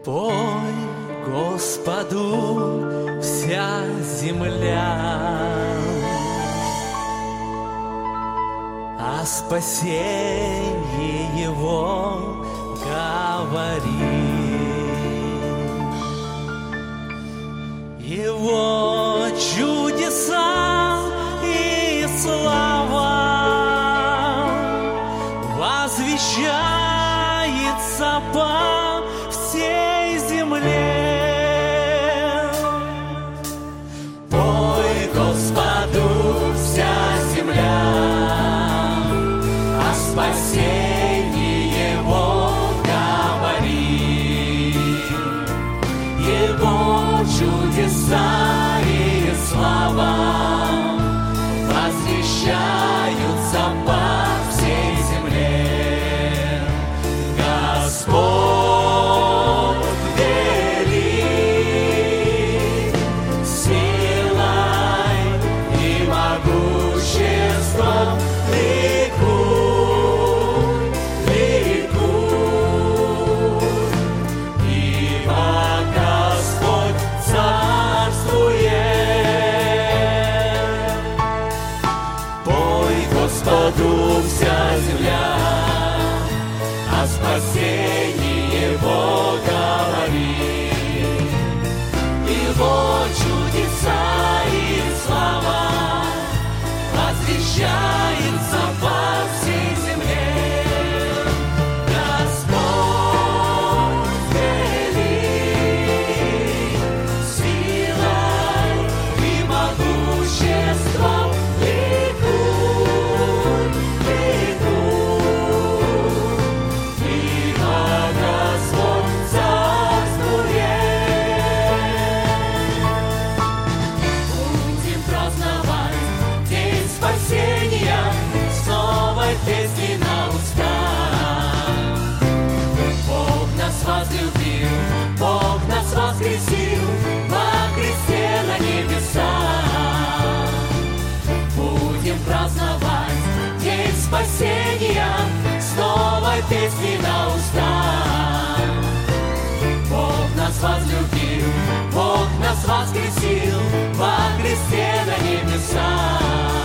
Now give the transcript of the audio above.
Пой Господу вся земля, о спасении Его говори. Его чудеса и слава возвещается по всей земле. Пой Господу вся земля, о спасении Его говори. Его чудеса и слава возвещаются по всей земле. Господь велик, силой и могуществом ликуй, ликуй, ибо Господь царствует. Пой Господу вся земля, о спасении Его говори. Его чудеса и слава возвещается по всей земле. Господь велик, силой и могуществом ликуй, ликуй, ибо Господь царствует. Будем праздновать день спасения с новой песней на устах. Бог нас возлюбил, Бог нас воскресил во Христе на небесах. Будем праздновать день спасения с новой песней на устах. Бог нас возлюбил, Бог нас воскресил во Христе на небесах.